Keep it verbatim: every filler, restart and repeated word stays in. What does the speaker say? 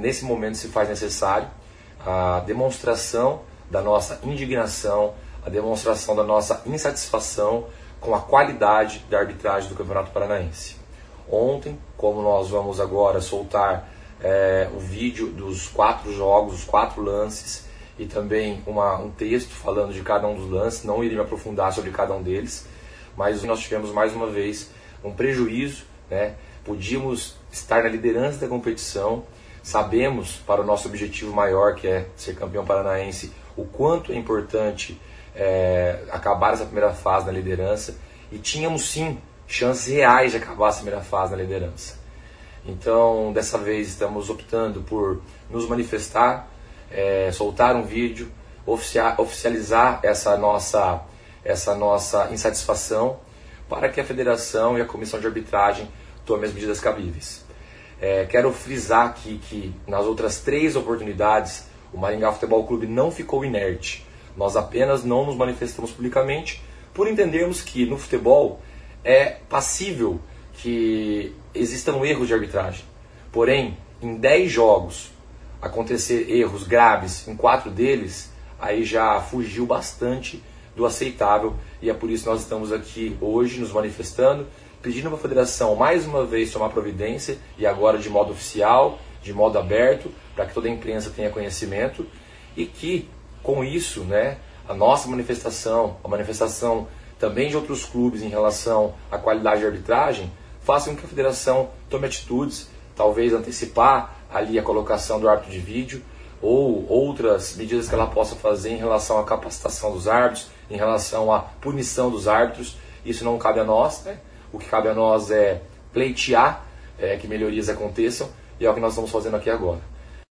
nesse momento se faz necessário a demonstração da nossa indignação, a demonstração da nossa insatisfação com a qualidade da arbitragem do Campeonato Paranaense. Ontem, como nós vamos agora soltar é, o vídeo dos quatro jogos, os quatro lances, e também uma, um texto falando de cada um dos lances, não irei me aprofundar sobre cada um deles, mas nós tivemos mais uma vez um prejuízo, né? Podíamos estar na liderança da competição, sabemos para o nosso objetivo maior, que é ser campeão paranaense, o quanto é importante é, acabar essa primeira fase na liderança, e tínhamos sim chances reais de acabar essa primeira fase na liderança. Então, dessa vez estamos optando por nos manifestar, é, soltar um vídeo, oficia- oficializar essa nossa, essa nossa insatisfação, para que a federação e a comissão de arbitragem tomem as medidas cabíveis. É, quero frisar aqui que nas outras três oportunidades o Maringá Futebol Clube não ficou inerte. Nós apenas não nos manifestamos publicamente por entendermos que no futebol é passível que existam erros de arbitragem. Porém, em dez jogos acontecer erros graves em quatro deles, aí já fugiu bastante do aceitável, e é por isso que nós estamos aqui hoje nos manifestando, pedindo para a federação mais uma vez tomar providência, e agora de modo oficial, de modo aberto, para que toda a imprensa tenha conhecimento, e que com isso, né, a nossa manifestação, a manifestação também de outros clubes em relação à qualidade de arbitragem, faça com que a federação tome atitudes, talvez antecipar ali a colocação do árbitro de vídeo, ou outras medidas que ela possa fazer em relação à capacitação dos árbitros, em relação à punição dos árbitros. Isso não cabe a nós, né? O que cabe a nós é pleitear é, que melhorias aconteçam, e é o que nós estamos fazendo aqui agora.